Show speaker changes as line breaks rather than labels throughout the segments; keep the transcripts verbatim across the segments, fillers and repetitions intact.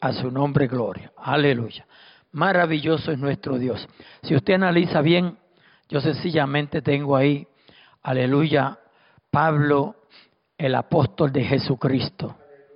A su nombre gloria. Aleluya. Maravilloso es nuestro Dios. Si usted analiza bien, yo sencillamente tengo ahí, aleluya, Pablo, el apóstol de Jesucristo.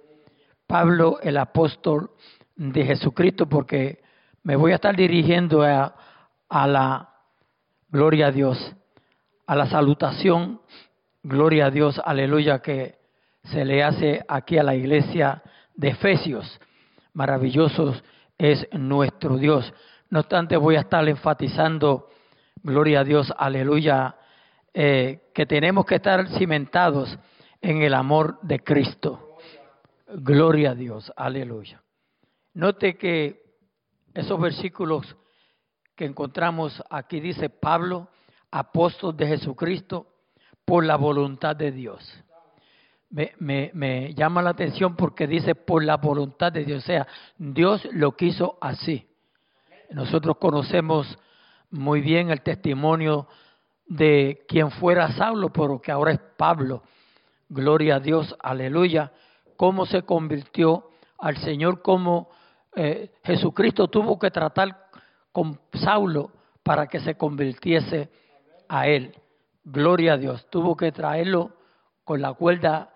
Pablo, el apóstol de Jesucristo, porque me voy a estar dirigiendo a, a la, gloria a Dios, a la salutación, gloria a Dios, aleluya, que se le hace aquí a la iglesia de Efesios. Maravilloso es nuestro Dios. No obstante, voy a estar enfatizando, gloria a Dios, aleluya, eh, que tenemos que estar cimentados en el amor de Cristo. Gloria a Dios, aleluya. Note que esos versículos que encontramos aquí dice Pablo, apóstol de Jesucristo, por la voluntad de Dios. Me, me, me llama la atención porque dice por la voluntad de Dios, o sea, Dios lo quiso así. Nosotros conocemos muy bien el testimonio de quien fuera Saulo, pero que ahora es Pablo. Gloria a Dios, aleluya. Cómo se convirtió al Señor, cómo eh, Jesucristo tuvo que tratar con Saulo para que se convirtiese a él. Gloria a Dios. Tuvo que traerlo con la cuerda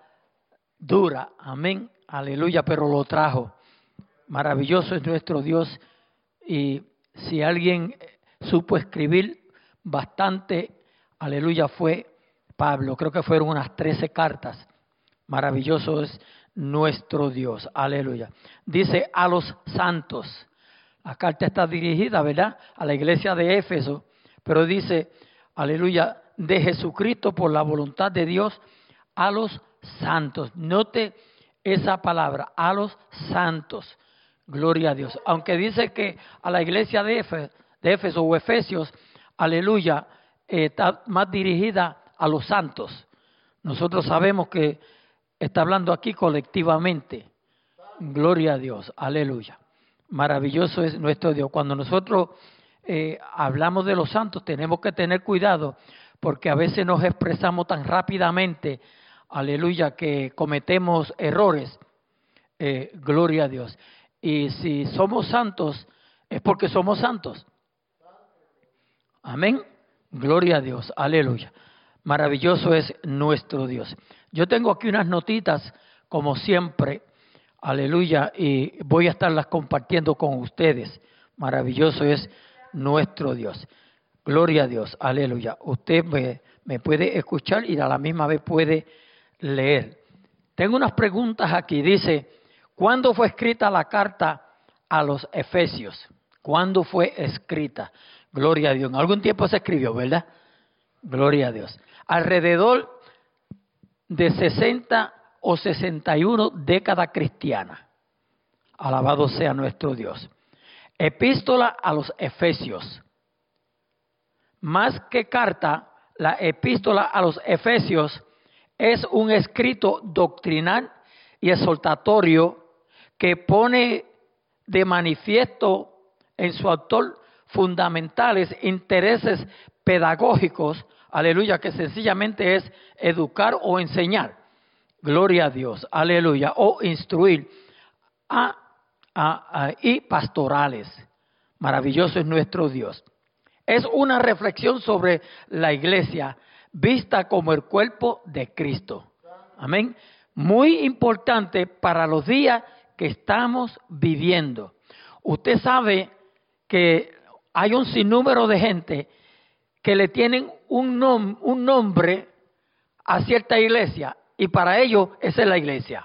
dura. Amén. Aleluya. Pero lo trajo. Maravilloso es nuestro Dios. Y si alguien supo escribir bastante, aleluya, fue Pablo. Creo que fueron unas trece cartas. Maravilloso es nuestro Dios. Aleluya. Dice a los santos. La carta está dirigida, ¿verdad?, a la iglesia de Éfeso. Pero dice, aleluya, de Jesucristo por la voluntad de Dios a los santos. Note esa palabra, a los santos. Gloria a Dios. Aunque dice que a la iglesia de Éfeso, de Éfeso o Efesios, aleluya, eh, está más dirigida a los santos. Nosotros sabemos que está hablando aquí colectivamente. Gloria a Dios. Aleluya. Maravilloso es nuestro Dios. Cuando nosotros eh, hablamos de los santos, tenemos que tener cuidado porque a veces nos expresamos tan rápidamente, aleluya, que cometemos errores. Eh, gloria a Dios. Y si somos santos, es porque somos santos. Amén. Gloria a Dios. Aleluya. Maravilloso es nuestro Dios. Yo tengo aquí unas notitas, como siempre, aleluya, y voy a estarlas compartiendo con ustedes. Maravilloso es nuestro Dios. Gloria a Dios. Aleluya. Usted me, me puede escuchar y a la misma vez puede leer. Tengo unas preguntas aquí. Dice, ¿cuándo fue escrita la carta a los Efesios? ¿Cuándo fue escrita? Gloria a Dios. En algún tiempo se escribió, ¿verdad? Gloria a Dios. Alrededor de sesenta o sesenta y una décadas cristianas. Alabado sea nuestro Dios. Epístola a los Efesios. Más que carta, la epístola a los Efesios es un escrito doctrinal y exhortatorio que pone de manifiesto en su autor fundamentales intereses pedagógicos, aleluya, que sencillamente es educar o enseñar, gloria a Dios, aleluya, o instruir, a, a, a, y pastorales. Maravilloso es nuestro Dios. Es una reflexión sobre la iglesia vista como el cuerpo de Cristo. Amén. Muy importante para los días que estamos viviendo. Usted sabe que hay un sinnúmero de gente que le tienen un, nom- un nombre a cierta iglesia y para ellos esa es la iglesia.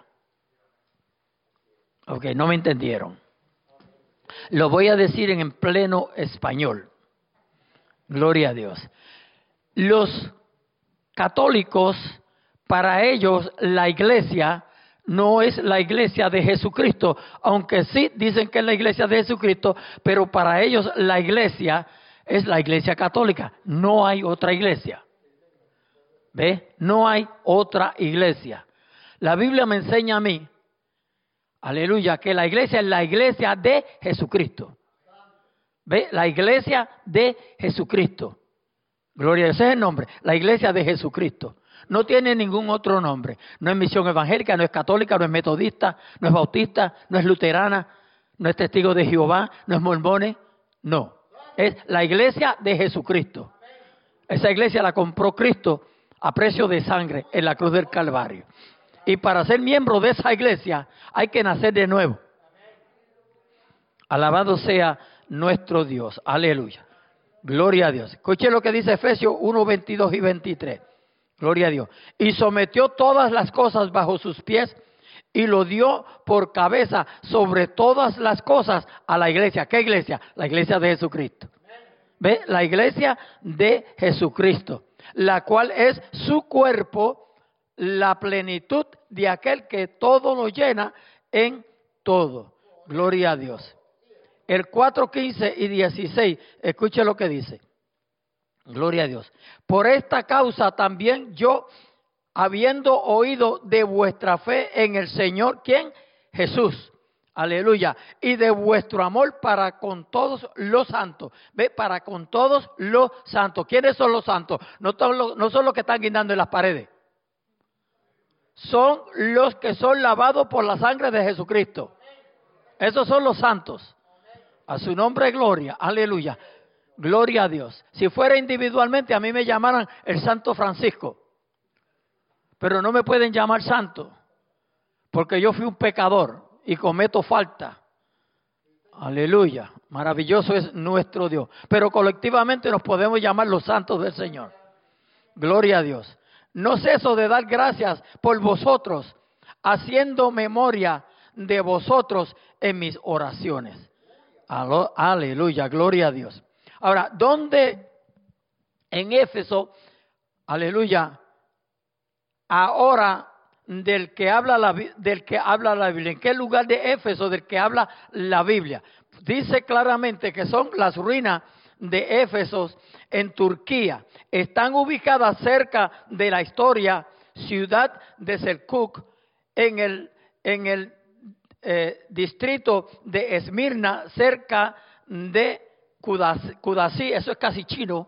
Ok, no me entendieron. Lo voy a decir en pleno español. Gloria a Dios. Los católicos, para ellos la iglesia no es la iglesia de Jesucristo, aunque sí dicen que es la iglesia de Jesucristo, pero para ellos la iglesia es la iglesia católica. No hay otra iglesia. ¿Ve? No hay otra iglesia. La Biblia me enseña a mí, aleluya, que la iglesia es la iglesia de Jesucristo. ¿Ve? La iglesia de Jesucristo. Gloria a Dios, ese es el nombre. La iglesia de Jesucristo. No tiene ningún otro nombre. No es misión evangélica, no es católica, no es metodista, no es bautista, no es luterana. ¿No es testigo de Jehová? ¿No es mormones? No. Es la iglesia de Jesucristo. Esa iglesia la compró Cristo a precio de sangre en la cruz del Calvario. Y para ser miembro de esa iglesia hay que nacer de nuevo. Alabado sea nuestro Dios. Aleluya. Gloria a Dios. Escuche lo que dice Efesios uno, veintidós y veintitrés. Gloria a Dios. Y sometió todas las cosas bajo sus pies y lo dio por cabeza sobre todas las cosas a la iglesia. ¿Qué iglesia? La iglesia de Jesucristo. ¿Ve? La iglesia de Jesucristo, la cual es su cuerpo, la plenitud de aquel que todo lo llena en todo. Gloria a Dios. El cuatro, quince y dieciséis, escuche lo que dice. Gloria a Dios. Por esta causa también yo, habiendo oído de vuestra fe en el Señor, ¿quién? Jesús. Aleluya. Y de vuestro amor para con todos los santos. ¿Ve? Para con todos los santos. ¿Quiénes son los santos? No, los, no son los que están guindando en las paredes. Son los que son lavados por la sangre de Jesucristo. Esos son los santos. A su nombre gloria. Aleluya. Gloria a Dios. Si fuera individualmente, a mí me llamaran el Santo Francisco. Pero no me pueden llamar santo. Porque yo fui un pecador y cometo falta. Aleluya. Maravilloso es nuestro Dios. Pero colectivamente nos podemos llamar los santos del Señor. Gloria a Dios. No ceso de dar gracias por vosotros, haciendo memoria de vosotros en mis oraciones. Aleluya. Gloria a Dios. Ahora, ¿dónde en Éfeso, aleluya, ahora del que habla la, del que habla la Biblia? ¿En qué lugar de Éfeso del que habla la Biblia? Dice claramente que son las ruinas de Éfeso en Turquía. Están ubicadas cerca de la histórica ciudad de Selkuk en el, en el eh, distrito de Esmirna, cerca de Kudasi, eso es casi chino.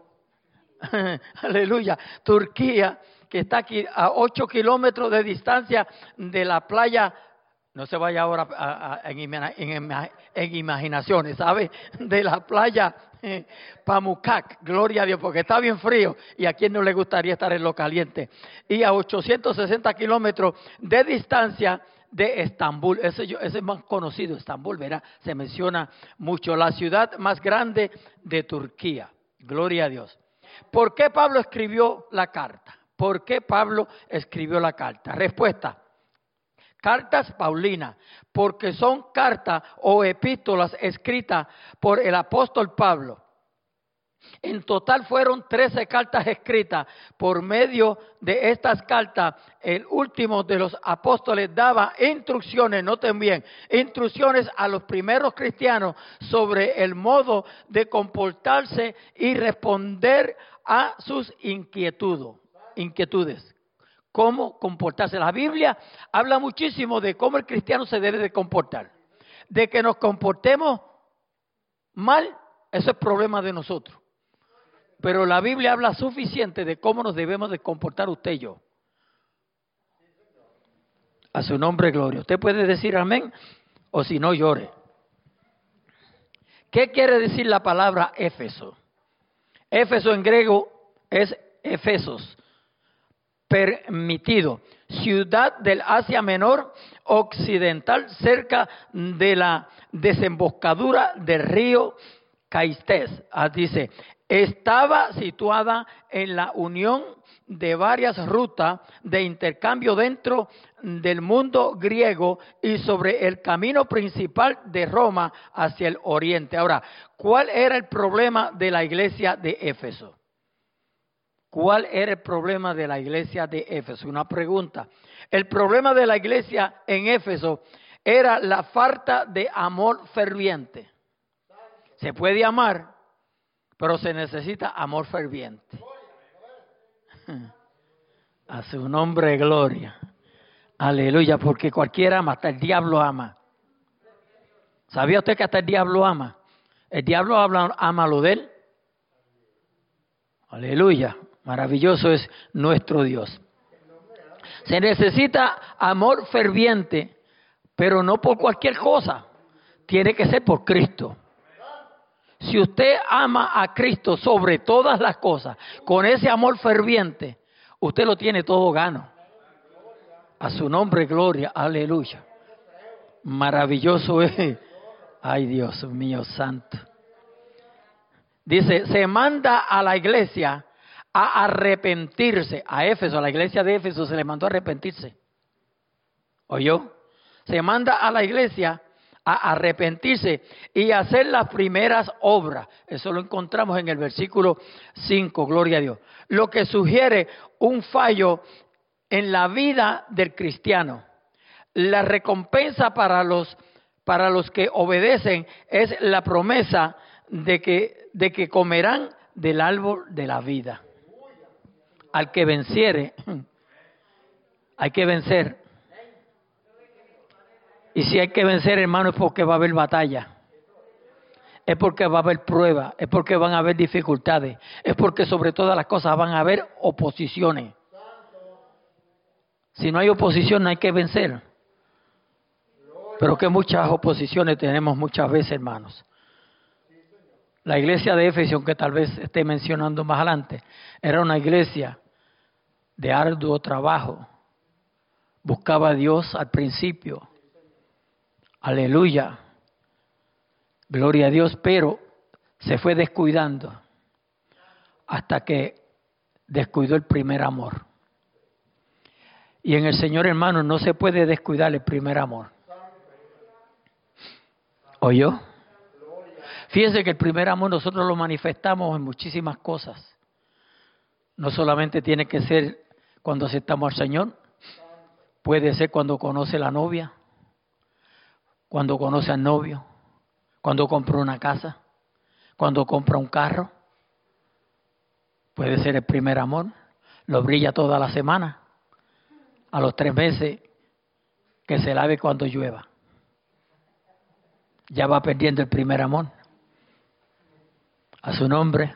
Aleluya. Turquía, que está aquí a ocho kilómetros de distancia de la playa. No se vaya ahora a, a, en, en, en imaginaciones, ¿sabe? De la playa eh, Pamukkak, gloria a Dios, porque está bien frío y a quien no le gustaría estar en lo caliente. Y a ochocientos sesenta kilómetros de distancia de Estambul, ese, ese es más conocido, Estambul, ¿verdad? Se menciona mucho, la ciudad más grande de Turquía. Gloria a Dios. ¿Por qué Pablo escribió la carta? ¿Por qué Pablo escribió la carta? Respuesta. Cartas Paulinas, porque son cartas o epístolas escritas por el apóstol Pablo. En total fueron trece cartas escritas. Por medio de estas cartas, el último de los apóstoles daba instrucciones, noten bien, instrucciones a los primeros cristianos sobre el modo de comportarse y responder a sus inquietudes. inquietudes. Cómo comportarse. La Biblia habla muchísimo de cómo el cristiano se debe de comportar. De que nos comportemos mal, eso es problema de nosotros. Pero la Biblia habla suficiente de cómo nos debemos de comportar usted y yo. A su nombre, gloria. Usted puede decir amén o si no, llore. ¿Qué quiere decir la palabra Éfeso? Éfeso en griego es Efesos. Permitido, ciudad del Asia Menor occidental, cerca de la desembocadura del río Caistés. Ah, dice, estaba situada en la unión de varias rutas de intercambio dentro del mundo griego y sobre el camino principal de Roma hacia el oriente. Ahora, ¿cuál era el problema de la iglesia de Éfeso? ¿Cuál era el problema de la iglesia de Éfeso? Una pregunta. El problema de la iglesia en Éfeso era la falta de amor ferviente. Se puede amar, pero se necesita amor ferviente. A su nombre, gloria. Aleluya, porque cualquiera ama, hasta el diablo ama. ¿Sabía usted que hasta el diablo ama? El diablo ama, ama lo de él. Aleluya. Maravilloso es nuestro Dios. Se necesita amor ferviente, pero no por cualquier cosa. tiene que ser por Cristo. Si usted ama a Cristo sobre todas las cosas, con ese amor ferviente, usted lo tiene todo gano. A su nombre, gloria, aleluya. Maravilloso es. Ay, Dios mío santo. Dice, se manda a la iglesia a arrepentirse. A Éfeso, a la iglesia de Éfeso se le mandó a arrepentirse. ¿Oyó? Se manda a la iglesia a arrepentirse y hacer las primeras obras. Eso lo encontramos en el versículo cinco, gloria a Dios. Lo que sugiere un fallo en la vida del cristiano. La recompensa para los, para los que obedecen es la promesa de que, de que comerán del árbol de la vida. Al que venciere, hay que vencer. Y si hay que vencer, hermano, es porque va a haber batalla. Es porque va a haber pruebas. Es porque van a haber dificultades. Es porque sobre todas las cosas van a haber oposiciones. Si no hay oposición, no hay que vencer. Pero que muchas oposiciones tenemos muchas veces, hermanos. La iglesia de Éfeso, que tal vez esté mencionando más adelante, era una iglesia de arduo trabajo. Buscaba a Dios al principio. Aleluya. Gloria a Dios, pero se fue descuidando hasta que descuidó el primer amor. Y en el Señor, hermano, no se puede descuidar el primer amor. ¿Oyó? Fíjense que el primer amor nosotros lo manifestamos en muchísimas cosas. No solamente tiene que ser cuando aceptamos al Señor, puede ser cuando conoce a la novia, cuando conoce al novio, cuando compra una casa, cuando compra un carro. Puede ser el primer amor, lo brilla toda la semana, a los tres meses que se lave cuando llueva. Ya va perdiendo el primer amor. A su nombre.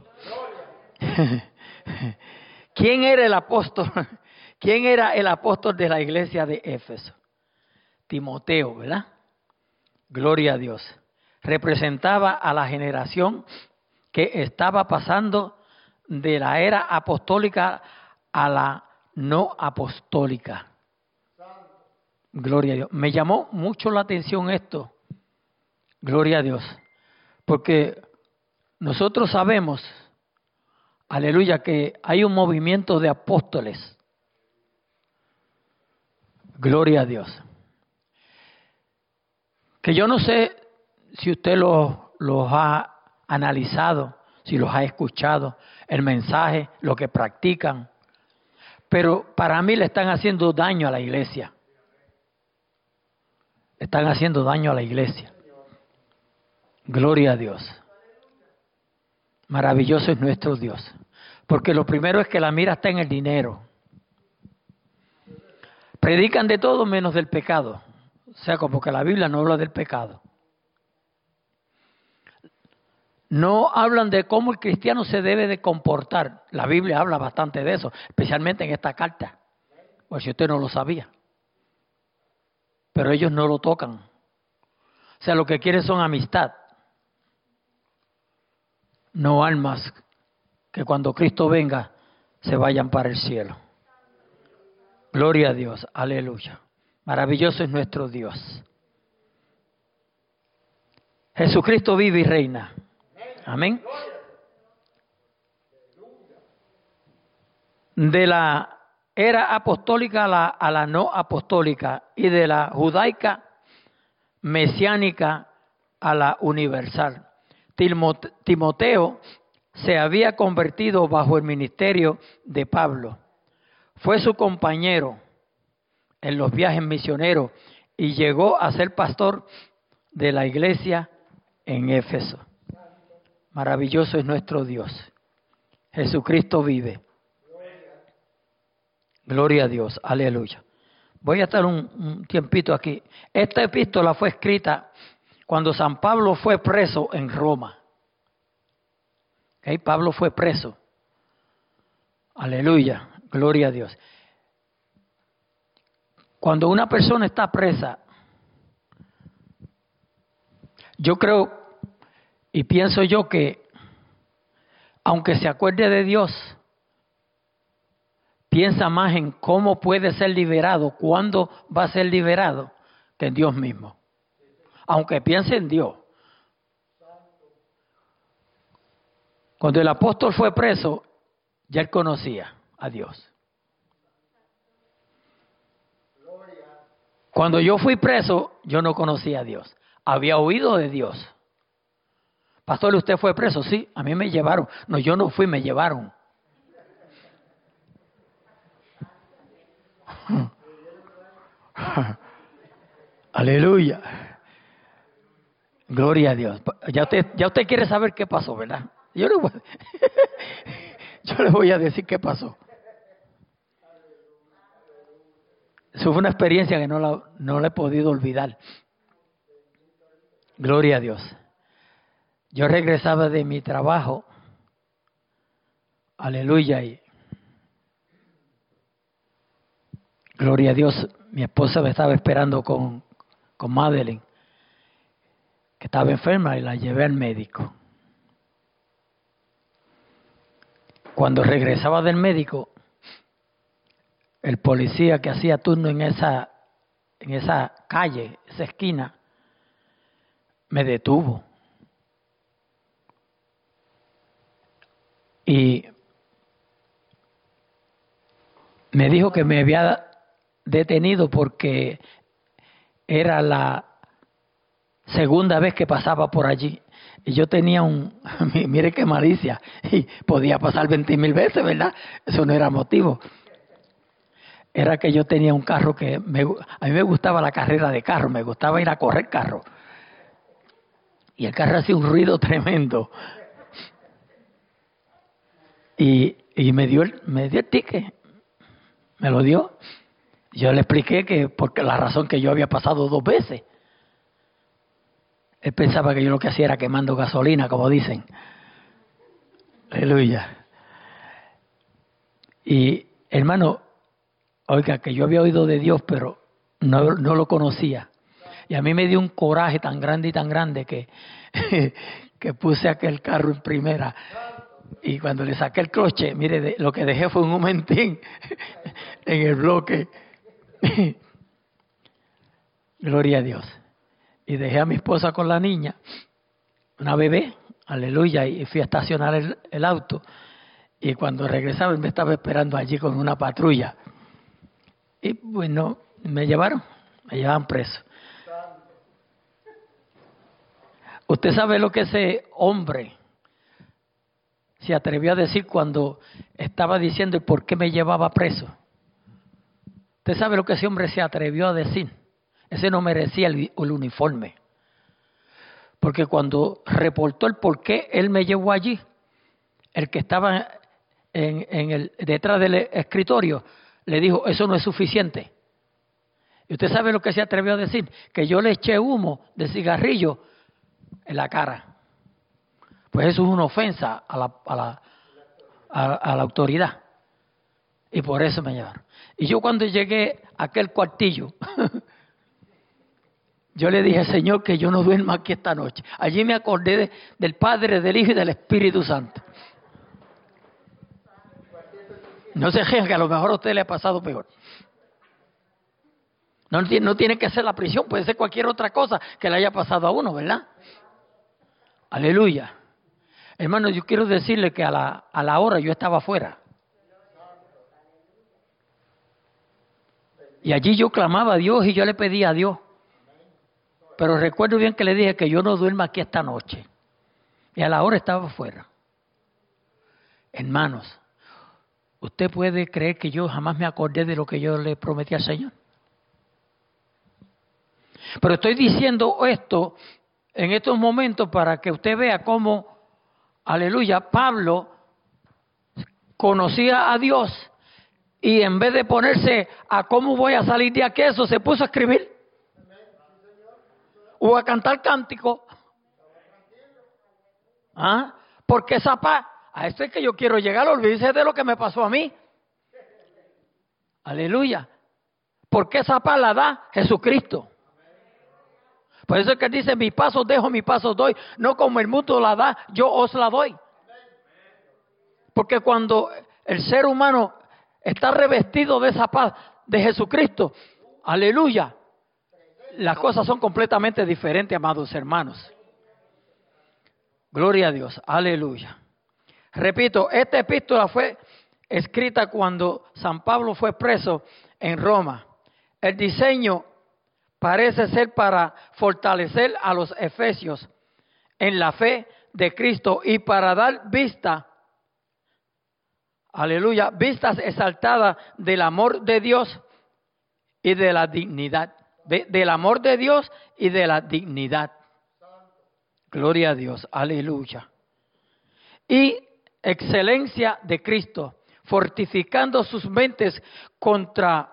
¿Quién era el apóstol? ¿Quién era el apóstol de la iglesia de Éfeso? Timoteo, ¿verdad? Gloria a Dios. Representaba a la generación que estaba pasando de la era apostólica a la no apostólica. Gloria a Dios. Me llamó mucho la atención esto. Gloria a Dios. Porque nosotros sabemos, aleluya, que hay un movimiento de apóstoles. Gloria a Dios. Que yo no sé si usted los, los ha analizado, si los ha escuchado, el mensaje, lo que practican. Pero para mí le están haciendo daño a la iglesia. Le están haciendo daño a la iglesia. Gloria a Dios. Maravilloso es nuestro Dios. Porque lo primero es que la mira está en el dinero. Predican de todo menos del pecado. O sea, como que la Biblia no habla del pecado. No hablan de cómo el cristiano se debe de comportar. La Biblia habla bastante de eso, especialmente en esta carta. Pues si usted no lo sabía. Pero ellos no lo tocan. O sea, lo que quieren son amistad. No almas que cuando Cristo venga se vayan para el cielo. Gloria a Dios, aleluya. Maravilloso es nuestro Dios. Jesucristo vive y reina. Amén. De la era apostólica a la, a la no apostólica y de la judaica mesiánica a la universal. Timoteo se había convertido bajo el ministerio de Pablo. Fue su compañero en los viajes misioneros y llegó a ser pastor de la iglesia en Éfeso. Maravilloso es nuestro Dios. Jesucristo vive. Gloria a Dios. Aleluya. Voy a estar un, un tiempito aquí. Esta epístola fue escrita cuando San Pablo fue preso en Roma. ¿Okay? Pablo fue preso. Aleluya. Gloria a Dios. Cuando una persona está presa, Yo creo y pienso yo que aunque se acuerde de Dios, piensa más en cómo puede ser liberado, cuándo va a ser liberado, que en Dios mismo. Aunque piense en Dios. Cuando el apóstol fue preso, ya él conocía a Dios. Cuando yo fui preso, yo no conocía a Dios. Había oído de Dios. Pastor, ¿usted fue preso? Sí, a mí me llevaron. No, yo no fui, me llevaron. Aleluya. Gloria a Dios. Ya usted, ya usted quiere saber qué pasó, ¿verdad? Yo le voy a, yo le voy a decir qué pasó. Eso fue una experiencia que no la, no la he podido olvidar. Gloria a Dios. Yo regresaba de mi trabajo. Aleluya. Y gloria a Dios. Mi esposa me estaba esperando con, con Madeline, que estaba enferma, y la llevé al médico. Cuando regresaba del médico, el policía que hacía turno en esa, en esa calle, esa esquina, me detuvo. Y me dijo que me había detenido porque era la segunda vez que pasaba por allí. Y yo tenía un, mire qué malicia, y podía pasar veinte mil veces, ¿verdad? Eso no era motivo. Era que yo tenía un carro que, me, a mí me gustaba la carrera de carro, me gustaba ir a correr carro. Y el carro hacía un ruido tremendo. Y, y me dio el, me dio el ticket, me lo dio. Yo le expliqué que porque la razón que yo había pasado dos veces. Él pensaba que yo lo que hacía era quemando gasolina, como dicen. Aleluya. Y hermano, oiga, que yo había oído de Dios, pero no, no lo conocía. Y a mí me dio un coraje tan grande y tan grande que, que puse aquel carro en primera. Y cuando le saqué el cloche, mire, de, lo que dejé fue un momentín en el bloque. Gloria a Dios. Y dejé a mi esposa con la niña, una bebé, aleluya, y fui a estacionar el, el auto. Y cuando regresaba, me estaba esperando allí con una patrulla. Y bueno, me llevaron, me llevaban preso. Usted sabe lo que ese hombre se atrevió a decir cuando estaba diciendo por qué me llevaba preso. Usted sabe lo que ese hombre se atrevió a decir. Ese no merecía el, el uniforme. Porque cuando reportó el por qué él me llevó allí, el que estaba en, en el, detrás del escritorio le dijo, eso no es suficiente. Y usted sabe lo que se atrevió a decir, que yo le eché humo de cigarrillo en la cara. Pues eso es una ofensa a la, a la, a, a la autoridad. Y por eso me llevaron. Y yo cuando llegué a aquel cuartillo, yo le dije, Señor, que yo no duerma aquí esta noche. Allí me acordé de, del Padre, del Hijo y del Espíritu Santo. No se crean que a lo mejor a usted le ha pasado peor. No, no tiene que ser la prisión, puede ser cualquier otra cosa que le haya pasado a uno, ¿verdad? Aleluya. Hermano, yo quiero decirle que a la, a la hora yo estaba afuera. Y allí yo clamaba a Dios y yo le pedía a Dios. Pero recuerdo bien que le dije que yo no duerma aquí esta noche. Y a la hora estaba afuera. Hermanos, ¿usted puede creer que yo jamás me acordé de lo que yo le prometí al Señor? Pero estoy diciendo esto en estos momentos para que usted vea cómo, aleluya, Pablo conocía a Dios y en vez de ponerse a cómo voy a salir de aquí, eso se puso a escribir o a cantar cántico. ¿Ah? Porque esa paz, a esto es que yo quiero llegar, olvídese de lo que me pasó a mí. Aleluya. Porque esa paz la da Jesucristo. Por eso es que dice, mi paso dejo, mi paso doy. No como el mundo la da, yo os la doy. Porque cuando el ser humano está revestido de esa paz de Jesucristo, aleluya, las cosas son completamente diferentes, amados hermanos. Gloria a Dios, aleluya. Repito, esta epístola fue escrita cuando San Pablo fue preso en Roma. El diseño parece ser para fortalecer a los efesios en la fe de Cristo y para dar vista, aleluya, vistas exaltadas del amor de Dios y de la dignidad, de, del amor de Dios y de la dignidad. Gloria a Dios, aleluya. Y excelencia de Cristo, fortificando sus mentes contra,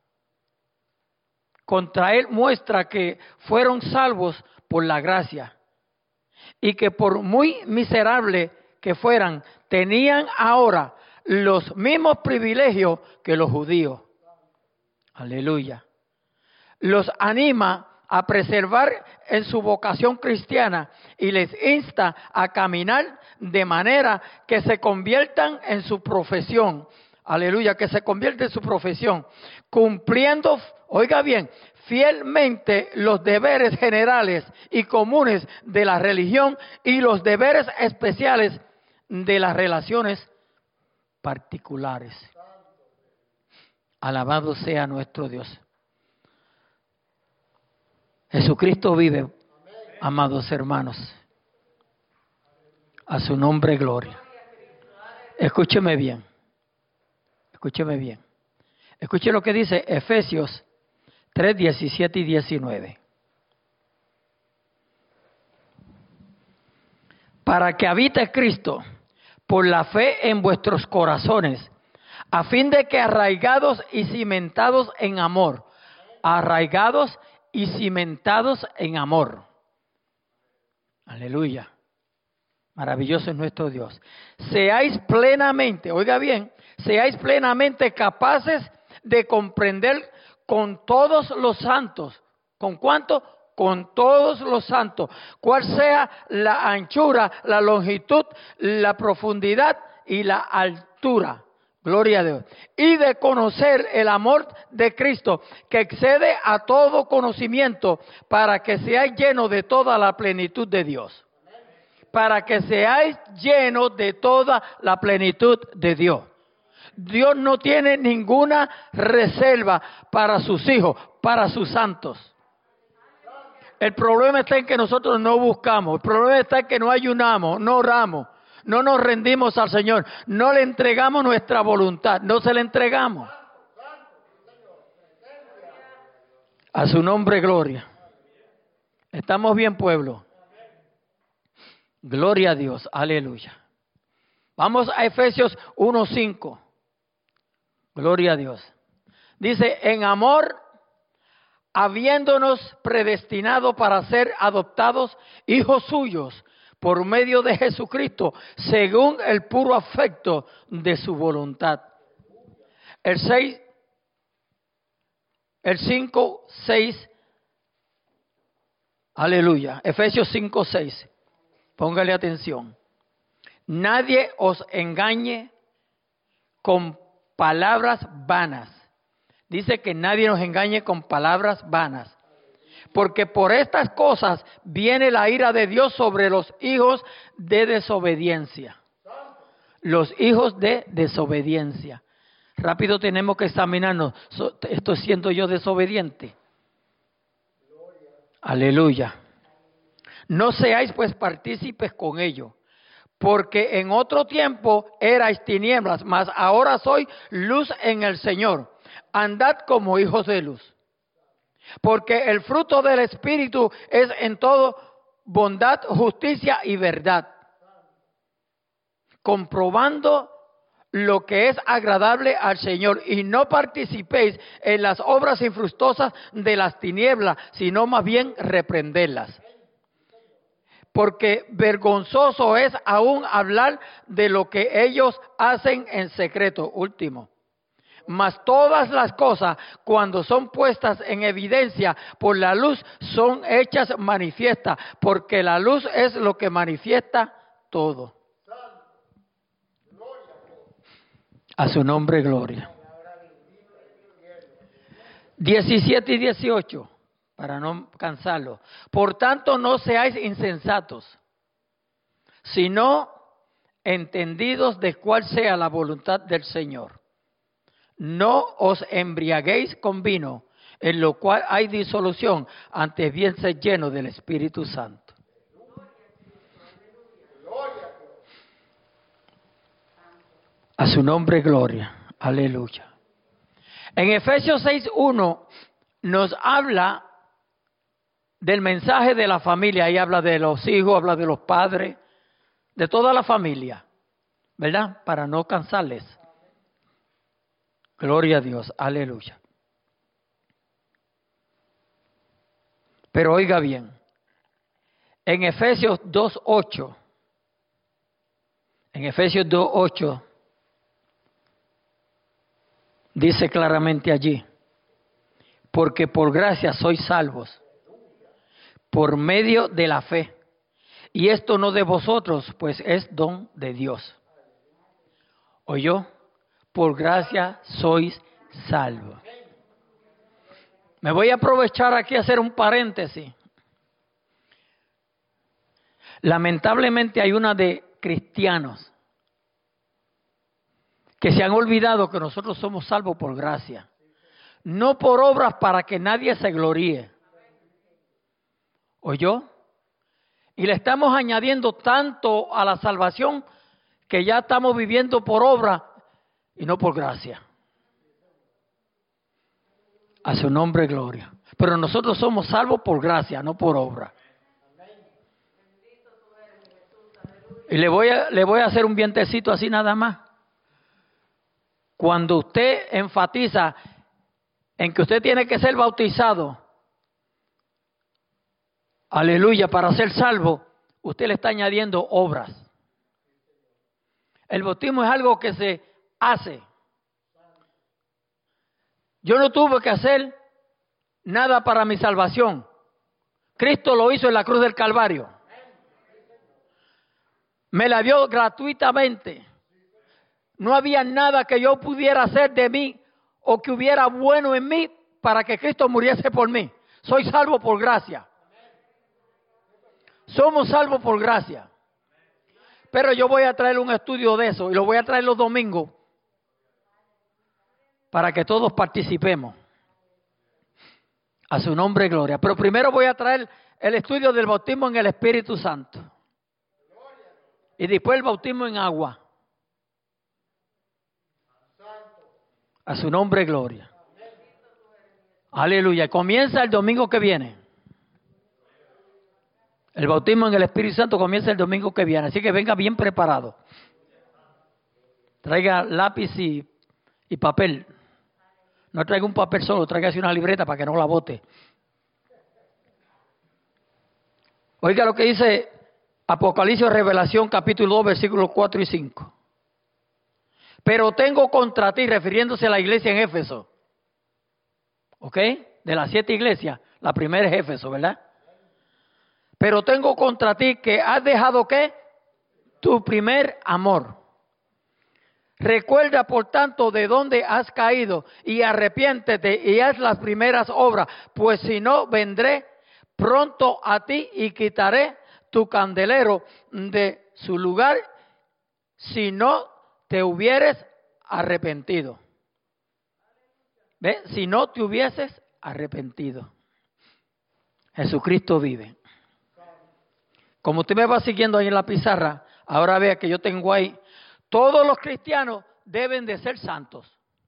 contra Él, muestra que fueron salvos por la gracia y que por muy miserable que fueran, tenían ahora los mismos privilegios que los judíos. Aleluya. Los anima a preservar en su vocación cristiana y les insta a caminar de manera que se conviertan en su profesión. Aleluya, que se convierta en su profesión, cumpliendo, oiga bien, fielmente los deberes generales y comunes de la religión y los deberes especiales de las relaciones particulares. Alabado sea nuestro Dios. Jesucristo vive, amados hermanos. A su nombre gloria. Escúcheme bien. Escúcheme bien. Escuche lo que dice Efesios tres, diecisiete y diecinueve. Para que habite Cristo por la fe en vuestros corazones, a fin de que arraigados y cimentados en amor, arraigados y cimentados en amor. Aleluya. Maravilloso es nuestro Dios. Seáis plenamente, oiga bien, seáis plenamente capaces de comprender con todos los santos. ¿Con cuánto? Con todos los santos. Cuál sea la anchura, la longitud, la profundidad y la altura. Gloria a Dios. Y de conocer el amor de Cristo, que excede a todo conocimiento, para que seáis llenos de toda la plenitud de Dios. Para que seáis llenos de toda la plenitud de Dios. Dios no tiene ninguna reserva para sus hijos, para sus santos. El problema está en que nosotros no buscamos. El problema está en que no ayunamos, no oramos. No nos rendimos al Señor, no le entregamos nuestra voluntad, no se le entregamos. A su nombre, gloria. ¿Estamos bien, pueblo? Gloria a Dios, aleluya. Vamos a Efesios uno cinco. Gloria a Dios. Dice, en amor, habiéndonos predestinado para ser adoptados hijos suyos, por medio de Jesucristo, según el puro afecto de su voluntad. El seis, el cinco, seis, aleluya, Efesios cinco, seis, póngale atención. Nadie os engañe con palabras vanas. Dice que nadie nos engañe con palabras vanas. Porque por estas cosas viene la ira de Dios sobre los hijos de desobediencia. Los hijos de desobediencia. Rápido tenemos que examinarnos. ¿Estoy siendo yo desobediente? Aleluya. No seáis pues partícipes con ellos. Porque en otro tiempo erais tinieblas, mas ahora sois luz en el Señor. Andad como hijos de luz. Porque el fruto del Espíritu es en todo bondad, justicia y verdad, comprobando lo que es agradable al Señor, y no participéis en las obras infructuosas de las tinieblas, sino más bien reprenderlas. Porque vergonzoso es aún hablar de lo que ellos hacen en secreto. Último. Mas todas las cosas, cuando son puestas en evidencia por la luz, son hechas manifiestas, porque la luz es lo que manifiesta todo. A su nombre, gloria. diecisiete y dieciocho, para no cansarlo. Por tanto, no seáis insensatos, sino entendidos de cuál sea la voluntad del Señor. No os embriaguéis con vino, en lo cual hay disolución, antes bien sed llenos del Espíritu Santo. A su nombre, gloria. Aleluya. En Efesios seis uno nos habla del mensaje de la familia. Ahí habla de los hijos, habla de los padres, de toda la familia, ¿verdad? Para no cansarles. Gloria a Dios, aleluya. Pero oiga bien, en Efesios dos ocho, en Efesios dos ocho, dice claramente allí, porque por gracia sois salvos, por medio de la fe. Y esto no de vosotros, pues es don de Dios. ¿Oyó? Por gracia sois salvos. Me voy a aprovechar aquí a hacer un paréntesis. Lamentablemente hay una de cristianos que se han olvidado que nosotros somos salvos por gracia, no por obras para que nadie se gloríe. ¿Oyó? Y le estamos añadiendo tanto a la salvación que ya estamos viviendo por obra y no por gracia. A su nombre, gloria. Pero nosotros somos salvos por gracia, no por obra. Y le voy a, le voy a hacer un vientecito así nada más. Cuando usted enfatiza en que usted tiene que ser bautizado, aleluya, para ser salvo, usted le está añadiendo obras. El bautismo es algo que se hace. Yo no tuve que hacer nada para mi salvación. Cristo lo hizo en la cruz del Calvario. Me la dio gratuitamente. No había nada que yo pudiera hacer de mí o que hubiera bueno en mí para que Cristo muriese por mí. Soy salvo por gracia. Somos salvos por gracia. Pero yo voy a traer un estudio de eso y lo voy a traer los domingos para que todos participemos. A su nombre, gloria. Pero primero voy a traer el estudio del bautismo en el Espíritu Santo. Y después el bautismo en agua. A su nombre, gloria. Aleluya. Comienza el domingo que viene. El bautismo en el Espíritu Santo comienza el domingo que viene. Así que venga bien preparado. Traiga lápiz y, y papel. No traiga un papel solo, traiga una libreta para que no la bote. Oiga lo que dice Apocalipsis, Revelación, capítulo dos, versículos cuatro y cinco. Pero tengo contra ti, refiriéndose a la iglesia en Éfeso. ¿Ok? De las siete iglesias, la primera es Éfeso, ¿verdad? Pero tengo contra ti que has dejado, ¿qué? Tu primer amor. Recuerda, por tanto, de dónde has caído y arrepiéntete y haz las primeras obras, pues si no, vendré pronto a ti y quitaré tu candelero de su lugar si no te hubieres arrepentido. ¿Ve? Si no te hubieses arrepentido. Jesucristo vive. Como usted me va siguiendo ahí en la pizarra, ahora vea que yo tengo ahí, todos los cristianos deben de ser santos.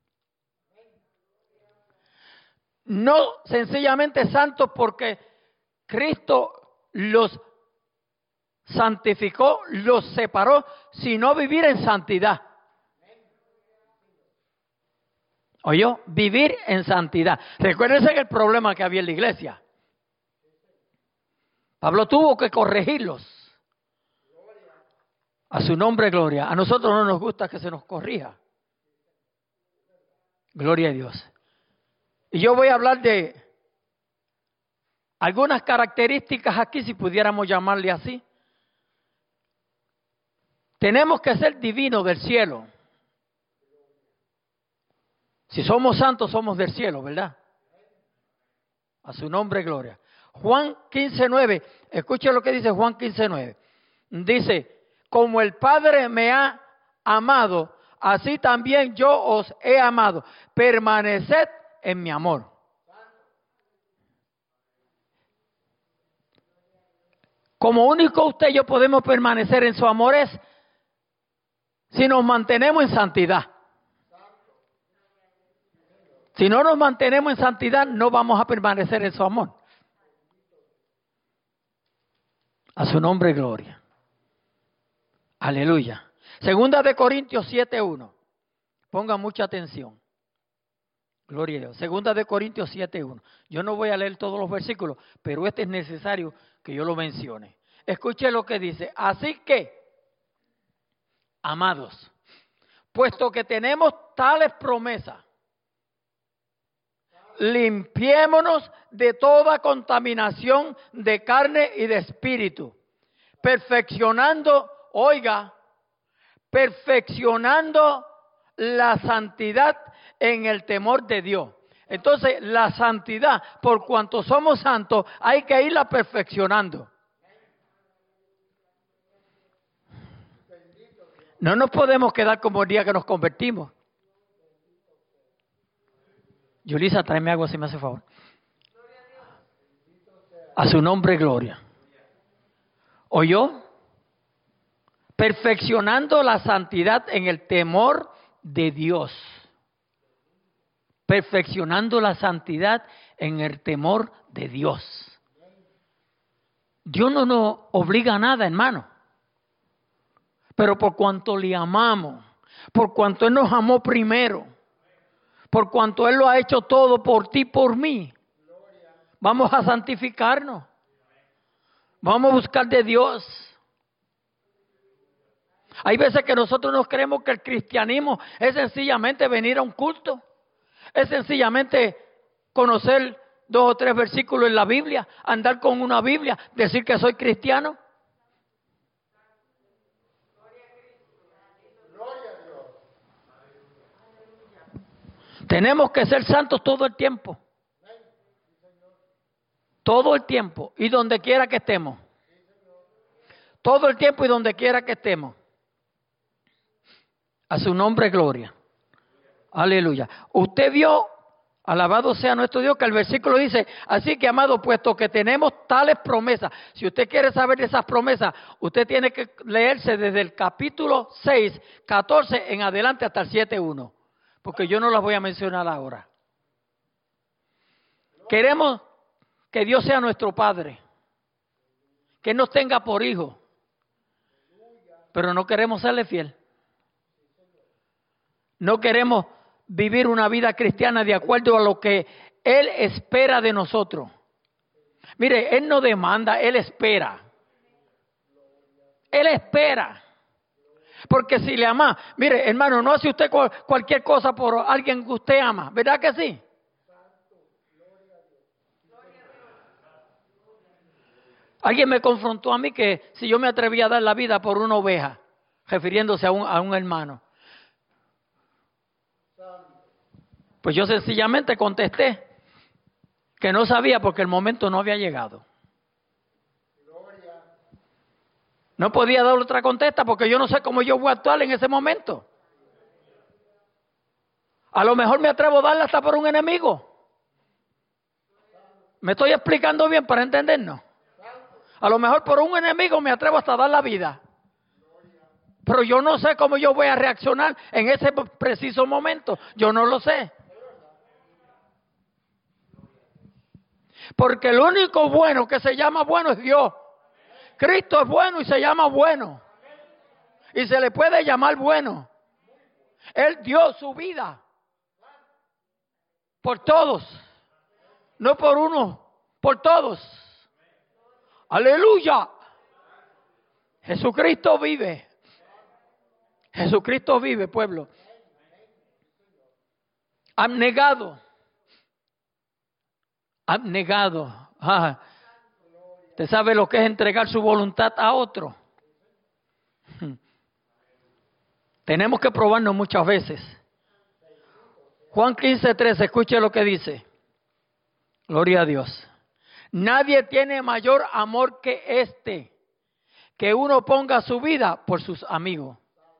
No sencillamente santos porque Cristo los santificó, los separó, sino vivir en santidad. ¿Oyó? Vivir en santidad. Recuérdense el problema que había en la iglesia. Pablo tuvo que corregirlos. A su nombre, gloria. A nosotros no nos gusta que se nos corrija. Gloria a Dios. Y yo voy a hablar de algunas características aquí, si pudiéramos llamarle así. Tenemos que ser divinos del cielo. Si somos santos, somos del cielo, ¿verdad? A su nombre, gloria. Juan quince nueve, escuche lo que dice Juan quince nueve. Dice, como el Padre me ha amado, así también yo os he amado. Permaneced en mi amor. Como único usted y yo podemos permanecer en su amor es si nos mantenemos en santidad. Si no nos mantenemos en santidad, no vamos a permanecer en su amor. A su nombre, gloria. Aleluya. Segunda de Corintios siete uno. Ponga mucha atención. Gloria a Dios. Segunda de Corintios siete uno. Yo no voy a leer todos los versículos, pero este es necesario que yo lo mencione. Escuche lo que dice. Así que, amados, puesto que tenemos tales promesas, limpiémonos de toda contaminación de carne y de espíritu, perfeccionando, oiga, perfeccionando la santidad en el temor de Dios. Entonces, la santidad, por cuanto somos santos, hay que irla perfeccionando. No nos podemos quedar como el día que nos convertimos. Yulisa, tráeme agua si me hace favor. A su nombre, gloria. ¿Oyó? Perfeccionando la santidad en el temor de Dios. Perfeccionando la santidad en el temor de Dios. Dios no nos obliga a nada, hermano. Pero por cuanto le amamos, por cuanto Él nos amó primero, por cuanto Él lo ha hecho todo por ti, por mí, vamos a santificarnos. Vamos a buscar de Dios. Hay veces que nosotros nos creemos que el cristianismo es sencillamente venir a un culto. Es sencillamente conocer dos o tres versículos en la Biblia, andar con una Biblia, decir que soy cristiano. Tenemos que ser santos todo el tiempo. Todo el tiempo y donde quiera que estemos. Todo el tiempo y donde quiera que estemos. A su nombre, gloria. Aleluya. Usted vio, alabado sea nuestro Dios, que el versículo dice, así que, amado, puesto que tenemos tales promesas. Si usted quiere saber de esas promesas, usted tiene que leerse desde el capítulo seis, catorce en adelante hasta el siete uno. Porque yo no las voy a mencionar ahora. Queremos que Dios sea nuestro Padre, que nos tenga por hijo, pero no queremos serle fiel. No queremos vivir una vida cristiana de acuerdo a lo que Él espera de nosotros. Mire, Él no demanda, Él espera. Él espera. Porque si le ama, mire, hermano, no hace usted cual, cualquier cosa por alguien que usted ama, ¿verdad que sí? Alguien me confrontó a mí que si yo me atrevía a dar la vida por una oveja, refiriéndose a un, a un hermano. Pues yo sencillamente contesté que no sabía porque el momento no había llegado. No podía dar otra contesta porque yo no sé cómo yo voy a actuar en ese momento. A lo mejor me atrevo a darla hasta por un enemigo. ¿Me estoy explicando bien para entendernos? A lo mejor por un enemigo me atrevo hasta a dar la vida. Pero yo no sé cómo yo voy a reaccionar en ese preciso momento. Yo no lo sé. Porque el único bueno que se llama bueno es Dios. Cristo es bueno y se llama bueno. Y se le puede llamar bueno. Él dio su vida por todos. No por uno, por todos. Aleluya. Jesucristo vive. Jesucristo vive, pueblo. Abnegado. Abnegado. Ah, ¿usted sabe lo que es entregar su voluntad a otro? Tenemos que probarnos muchas veces. Juan quince, trece, escuche lo que dice. Gloria a Dios. Nadie tiene mayor amor que este, que uno ponga su vida por sus amigos.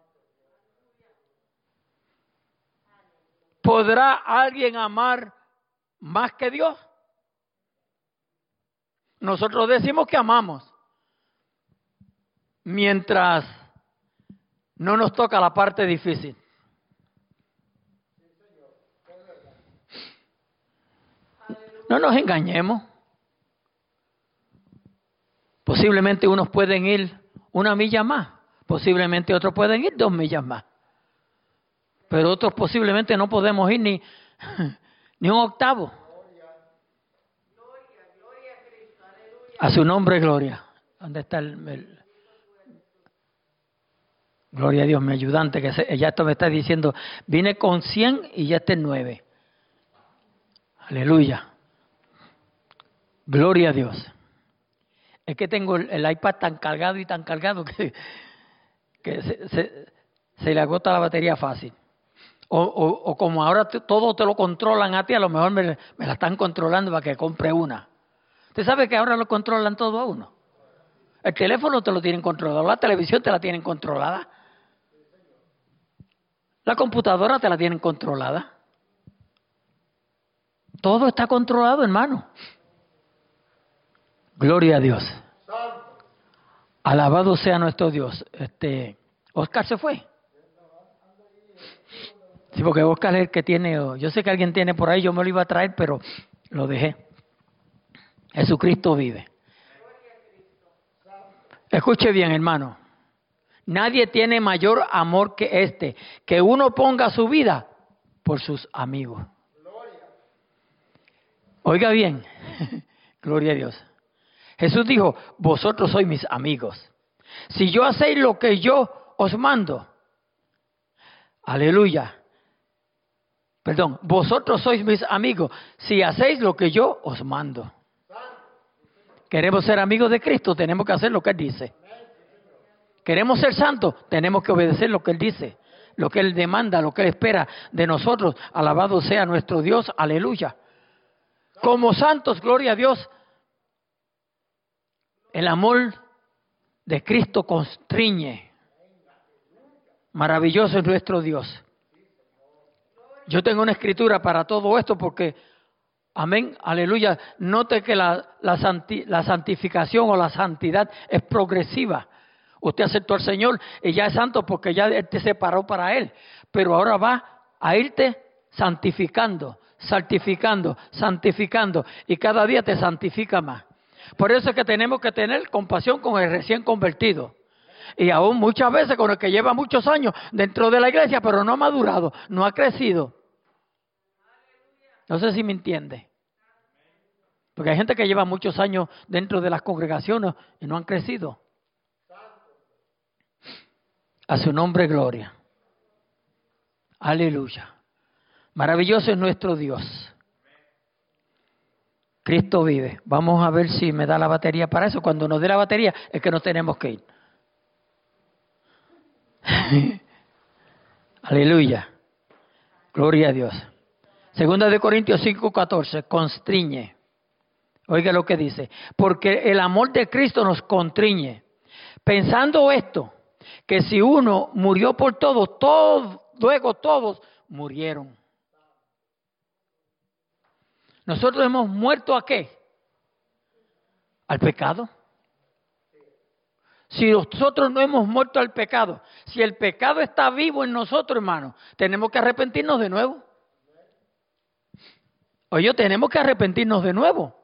¿Podrá alguien amar más que Dios? Nosotros decimos que amamos, mientras no nos toca la parte difícil. No nos engañemos. Posiblemente unos pueden ir una milla más, posiblemente otros pueden ir dos millas más, pero otros posiblemente no podemos ir ni, ni un octavo. A su nombre, gloria. ¿Dónde está el, el... Gloria a Dios, mi ayudante, que se, ya esto me está diciendo, vine con cien y ya está en nueve. Aleluya. Gloria a Dios. Es que tengo el, el iPad tan cargado y tan cargado que, que se, se, se le agota la batería fácil. O, o, o como ahora te, todo te lo controlan a ti, a lo mejor me, me la están controlando para que compre una. ¿Usted sabe que ahora lo controlan todo a uno? El teléfono te lo tienen controlado, la televisión te la tienen controlada, la computadora te la tienen controlada. Todo está controlado, hermano. Gloria a Dios. Alabado sea nuestro Dios. Este, Oscar se fue. Sí, porque Oscar es el que tiene, yo sé que alguien tiene por ahí, yo me lo iba a traer, pero lo dejé. Jesucristo vive. Escuche bien, hermano. Nadie tiene mayor amor que este, que uno ponga su vida por sus amigos. Oiga bien, gloria a Dios. Jesús dijo, vosotros sois mis amigos. Si yo hacéis lo que yo os mando, aleluya. Perdón, vosotros sois mis amigos si hacéis lo que yo os mando. Queremos ser amigos de Cristo, tenemos que hacer lo que Él dice. Queremos ser santos, tenemos que obedecer lo que Él dice, lo que Él demanda, lo que Él espera de nosotros. Alabado sea nuestro Dios, aleluya. Como santos, gloria a Dios, el amor de Cristo constriñe. Maravilloso es nuestro Dios. Yo tengo una escritura para todo esto porque, amén, aleluya, note que la, la, santi, la santificación o la santidad es progresiva. Usted aceptó al Señor y ya es santo porque ya Él te separó para Él. Pero ahora va a irte santificando, santificando, santificando. Y cada día te santifica más. Por eso es que tenemos que tener compasión con el recién convertido. Y aún muchas veces con el que lleva muchos años dentro de la iglesia, pero no ha madurado, no ha crecido. No sé si me entiende. Porque hay gente que lleva muchos años dentro de las congregaciones y no han crecido. A su nombre, gloria. Aleluya. Maravilloso es nuestro Dios. Cristo vive. Vamos a ver si me da la batería para eso. Cuando nos dé la batería es que nos tenemos que ir. Aleluya. Gloria a Dios. Segunda de Corintios cinco, catorce. Constriñe. Oiga lo que dice. Porque el amor de Cristo nos constriñe. Pensando esto, que si uno murió por todos, todos, luego todos murieron. Nosotros hemos muerto ¿a qué? Al pecado. Si nosotros no hemos muerto al pecado, si el pecado está vivo en nosotros, hermano, tenemos que arrepentirnos de nuevo. Oye, tenemos que arrepentirnos de nuevo.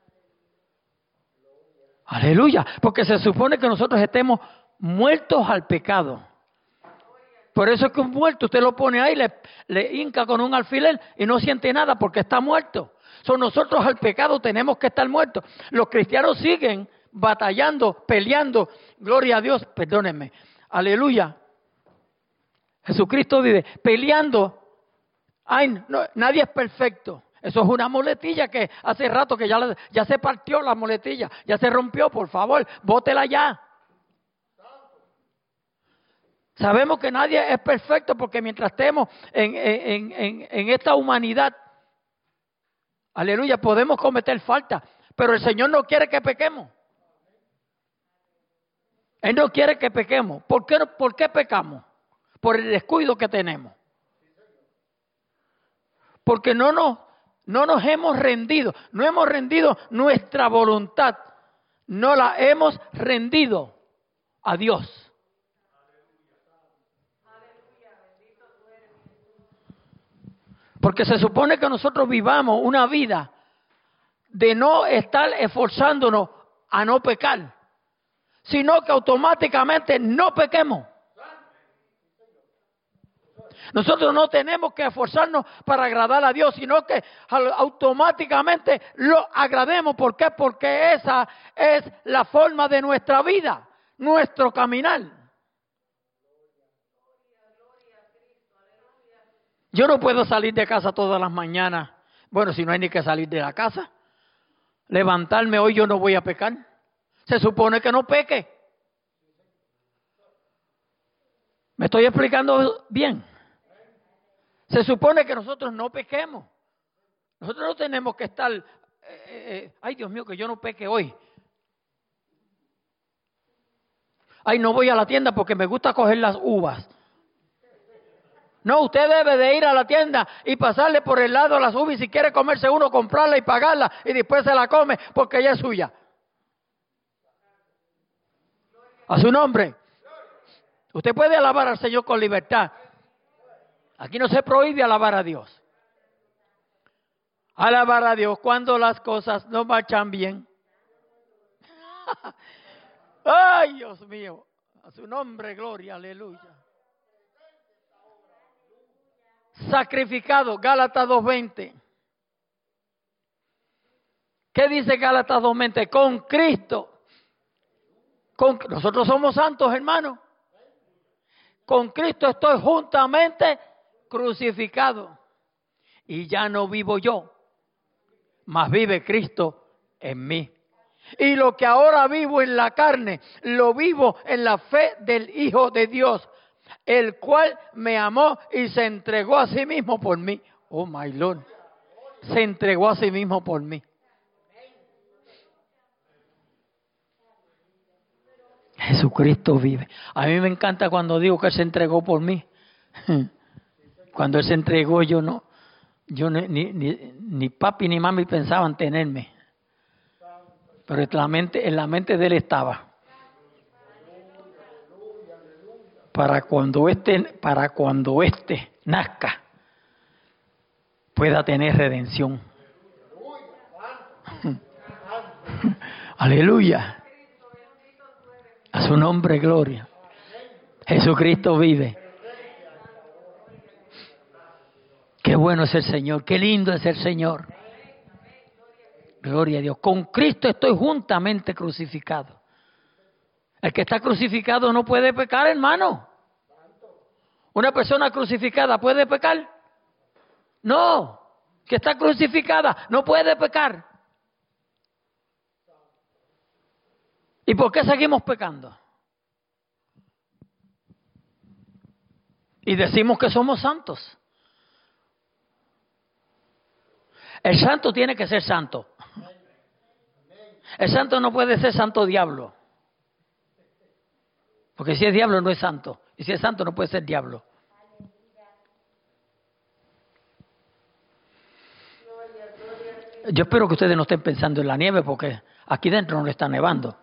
Aleluya, porque se supone que nosotros estemos muertos al pecado. Por eso es que un muerto usted lo pone ahí, le, le hinca con un alfiler y no siente nada porque está muerto. So, nosotros al pecado tenemos que estar muertos. Los cristianos siguen batallando, peleando. Gloria a Dios, perdónenme. Aleluya. Jesucristo vive peleando Ay, no, nadie es perfecto. Eso es una muletilla que hace rato que ya, ya se partió la muletilla, ya se rompió, por favor, bótela ya. Sabemos que nadie es perfecto porque mientras estemos en, en, en, en esta humanidad, aleluya, podemos cometer falta, pero el Señor no quiere que pequemos. Él no quiere que pequemos. ¿Por qué, por qué pecamos? Por el descuido que tenemos. Porque no nos, no nos hemos rendido, no hemos rendido nuestra voluntad, no la hemos rendido a Dios. Porque se supone que nosotros vivamos una vida de no estar esforzándonos a no pecar, sino que automáticamente no pequemos. Nosotros no tenemos que esforzarnos para agradar a Dios, sino que automáticamente lo agrademos. ¿Por qué? Porque esa es la forma de nuestra vida, nuestro caminar. Yo no puedo salir de casa todas las mañanas. Bueno, si no hay ni que salir de la casa. Levantarme hoy, yo no voy a pecar. Se supone que no peque. ¿Me estoy explicando bien? Se supone que nosotros no pequemos. Nosotros no tenemos que estar, eh, eh, ay Dios mío, que yo no peque hoy. Ay, no voy a la tienda porque me gusta coger las uvas. No, usted debe de ir a la tienda y pasarle por el lado a las uvas y si quiere comerse uno, comprarla y pagarla y después se la come porque ella es suya. A su nombre. Usted puede alabar al Señor con libertad. Aquí no se prohíbe alabar a Dios. Alabar a Dios cuando las cosas no marchan bien. Ay, Dios mío. A su nombre, gloria, aleluya. Sacrificado, Gálatas dos veinte. ¿Qué dice Gálatas dos veinte? Con Cristo. Con, nosotros somos santos, hermanos. Con Cristo estoy juntamente crucificado. Y ya no vivo yo, mas vive Cristo en mí. Y lo que ahora vivo en la carne, lo vivo en la fe del Hijo de Dios, el cual me amó y se entregó a sí mismo por mí. Oh, my Lord. Se entregó a sí mismo por mí. Jesucristo vive. A mí me encanta cuando digo que Él se entregó por mí. Cuando Él se entregó, yo no, yo ni, ni, ni, ni papi ni mami pensaban tenerme. Pero en la mente, en la mente de Él estaba. Para cuando este, para cuando este nazca, pueda tener redención. Aleluya. A su nombre, gloria. Jesucristo vive. Qué bueno es el Señor, qué lindo es el Señor. Gloria a Dios. Con Cristo estoy juntamente crucificado. El que está crucificado no puede pecar, hermano. ¿Una persona crucificada puede pecar? No. Que está crucificada no puede pecar. ¿Y por qué seguimos pecando? Y decimos que somos santos. El santo tiene que ser santo. El santo no puede ser santo diablo. Porque si es diablo no es santo. Y si es santo no puede ser diablo. Yo espero que ustedes no estén pensando en la nieve porque aquí dentro no le está nevando.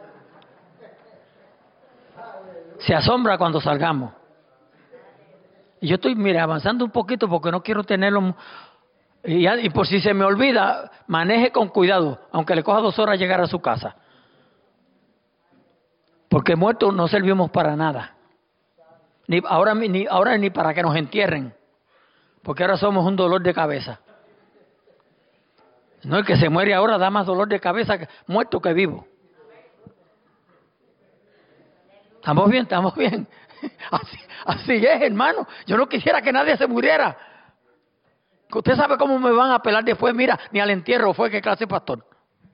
Se asombra cuando salgamos. Y yo estoy, mira, avanzando un poquito porque no quiero tenerlo. Y, y por si se me olvida, maneje con cuidado, aunque le coja dos horas llegar a su casa. Porque muertos no servimos para nada. Ni ahora, ni ahora ni para que nos entierren. Porque ahora somos un dolor de cabeza. No, el que se muere ahora da más dolor de cabeza que, muerto que vivo. ¿Estamos bien? ¿Estamos bien? Así, así es, hermano. Yo no quisiera que nadie se muriera. Usted sabe cómo me van a apelar después. Mira, ni al entierro fue que clase pastor.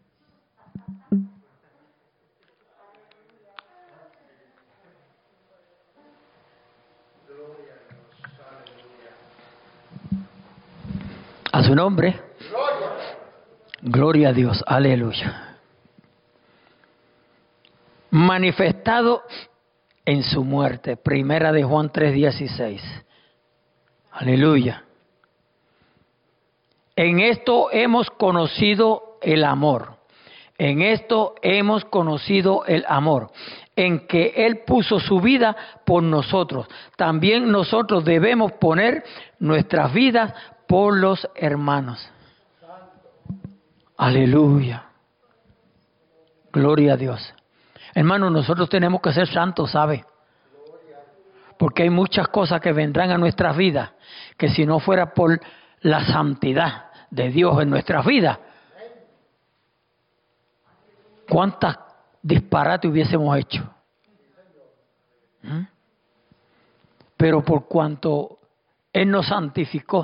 A su nombre. Gloria a Dios. Aleluya. Manifestado en su muerte. Primera de Juan tres dieciséis. Aleluya. En esto hemos conocido el amor. En esto hemos conocido el amor. En que Él puso su vida por nosotros. También nosotros debemos poner nuestras vidas por los hermanos. Aleluya. Gloria a Dios. Hermanos, nosotros tenemos que ser santos, ¿sabe? Porque hay muchas cosas que vendrán a nuestras vidas que si no fuera por la santidad de Dios en nuestras vidas, ¿cuántas disparates hubiésemos hecho? ¿Mm? Pero por cuanto Él nos santificó,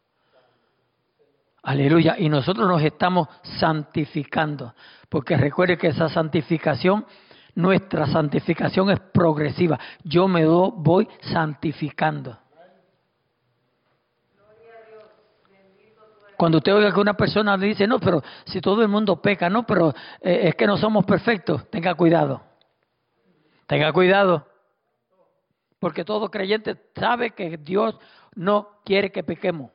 aleluya, y nosotros nos estamos santificando, porque recuerde que esa santificación, nuestra santificación es progresiva. Yo me do, voy santificando. Cuando usted oiga que una persona le dice, no, pero si todo el mundo peca, no, pero eh, es que no somos perfectos, tenga cuidado. Tenga cuidado. Porque todo creyente sabe que Dios no quiere que pequemos.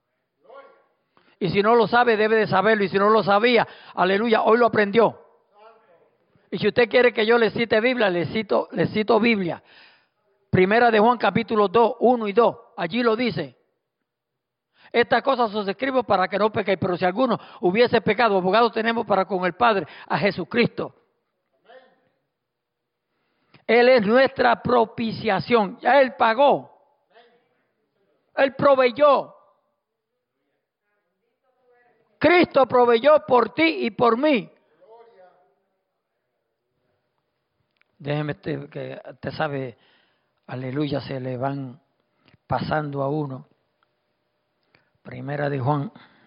Y si no lo sabe, debe de saberlo. Y si no lo sabía, aleluya, hoy lo aprendió. Y si usted quiere que yo le cite Biblia, le cito, le cito Biblia. Primera de Juan capítulo dos, uno y dos. Allí lo dice. Estas cosas os escribo para que no pequéis. Pero si alguno hubiese pecado, abogado tenemos para con el Padre, a Jesucristo. Él es nuestra propiciación. Ya Él pagó. Él proveyó. Cristo proveyó por ti y por mí. Déjeme, te, que usted sabe, aleluya, se le van pasando a uno. Primera de Juan.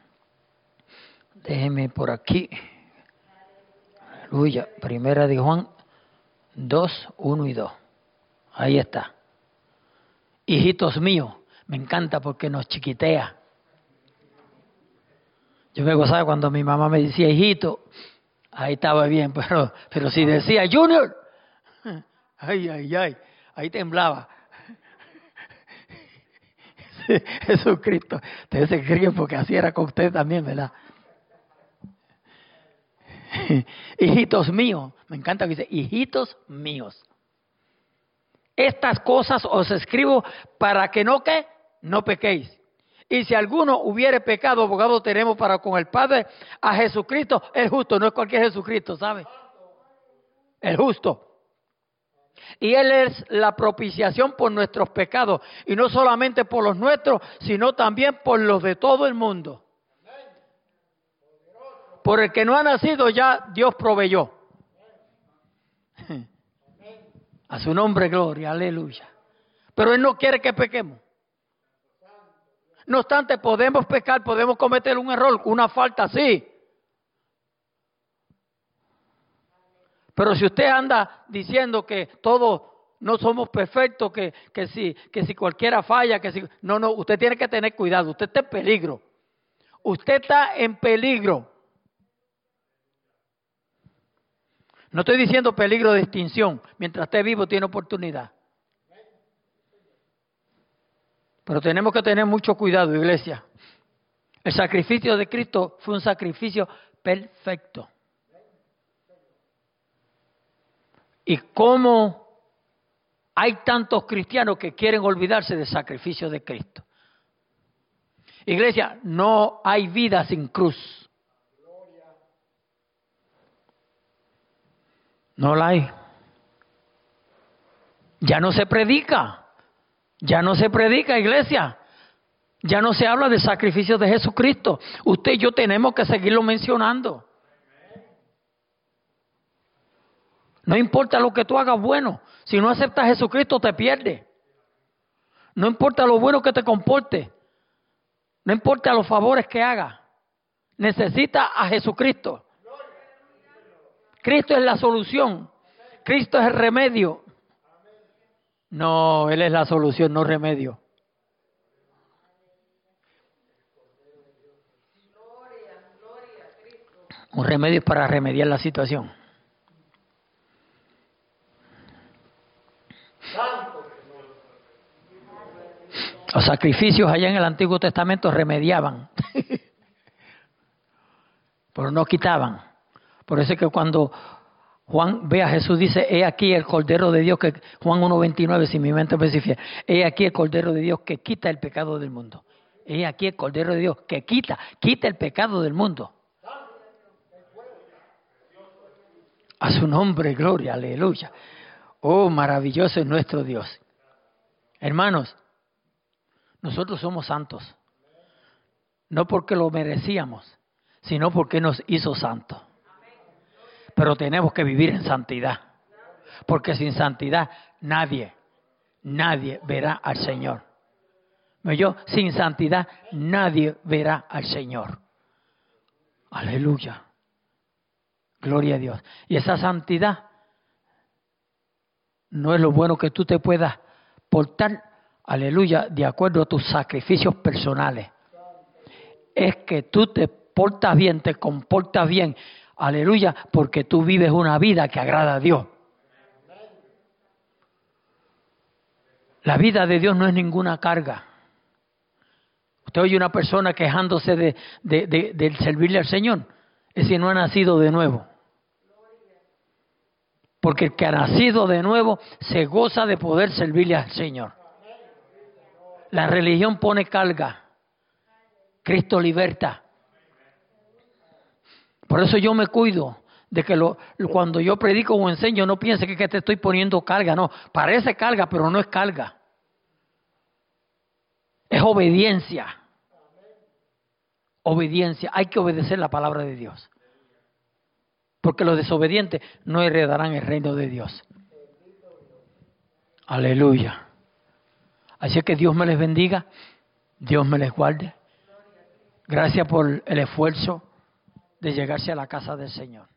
Déjeme por aquí. Aleluya. Primera de Juan dos, uno y dos. Ahí está. Hijitos míos. Me encanta porque nos chiquitea. Yo me gozaba cuando mi mamá me decía hijito. Ahí estaba bien. Pero, pero si decía Junior. Ay, ay, ay. Ahí temblaba. Jesucristo. Ustedes se creen porque así era con usted también, ¿verdad? Hijitos míos. Me encanta que dice, hijitos míos. Estas cosas os escribo para que no, ¿qué? No pequéis. Y si alguno hubiere pecado, abogado tenemos para con el Padre, a Jesucristo, el justo. No es cualquier Jesucristo, ¿sabe? El justo. Y Él es la propiciación por nuestros pecados. Y no solamente por los nuestros, sino también por los de todo el mundo. Por el que no ha nacido ya Dios proveyó. A su nombre gloria, aleluya. Pero Él no quiere que pequemos. No obstante, podemos pecar, podemos cometer un error, una falta, sí. Pero si usted anda diciendo que todos no somos perfectos, que, que, si, que si cualquiera falla, que si... No, no, usted tiene que tener cuidado, usted está en peligro. Usted está en peligro. No estoy diciendo peligro de extinción. Mientras esté vivo tiene oportunidad. Pero tenemos que tener mucho cuidado, iglesia. El sacrificio de Cristo fue un sacrificio perfecto. Y cómo hay tantos cristianos que quieren olvidarse del sacrificio de Cristo. Iglesia, no hay vida sin cruz. No la hay. Ya no se predica. Ya no se predica, iglesia. Ya no se habla del sacrificio de Jesucristo. Usted y yo tenemos que seguirlo mencionando. No importa lo que tú hagas bueno. Si no aceptas a Jesucristo, te pierdes. No importa lo bueno que te comportes. No importa los favores que haga. Necesita a Jesucristo. Cristo es la solución. Cristo es el remedio. No, Él es la solución, no remedio. Un remedio es para remediar la situación. Los sacrificios allá en el Antiguo Testamento remediaban, pero no quitaban. Por eso es que cuando Juan ve a Jesús, dice, he aquí el Cordero de Dios, que Juan uno veintinueve, si mi mente me fiel, he aquí el Cordero de Dios que quita el pecado del mundo. He aquí el Cordero de Dios que quita, quita el pecado del mundo. A su nombre, gloria, aleluya. Oh, maravilloso es nuestro Dios. Hermanos, nosotros somos santos. No porque lo merecíamos, sino porque nos hizo santos. Pero tenemos que vivir en santidad. Porque sin santidad nadie, nadie verá al Señor. ¿Me oyó? Sin santidad nadie verá al Señor. Aleluya. Gloria a Dios. Y esa santidad no es lo bueno que tú te puedas portar, aleluya, de acuerdo a tus sacrificios personales. Es que tú te portas bien, te comportas bien, aleluya, porque tú vives una vida que agrada a Dios. La vida de Dios no es ninguna carga. Usted oye una persona quejándose de, de, de, de servirle al Señor, ese no ha nacido de nuevo. Porque el que ha nacido de nuevo se goza de poder servirle al Señor. La religión pone carga. Cristo liberta. Por eso yo me cuido de que lo, cuando yo predico o enseño no piense que, que te estoy poniendo carga. No, parece carga, pero no es carga. Es obediencia. Obediencia. Hay que obedecer la palabra de Dios. Porque los desobedientes no heredarán el reino de Dios. Aleluya. Así que Dios me les bendiga. Dios me les guarde. Gracias por el esfuerzo de llegarse a la casa del Señor.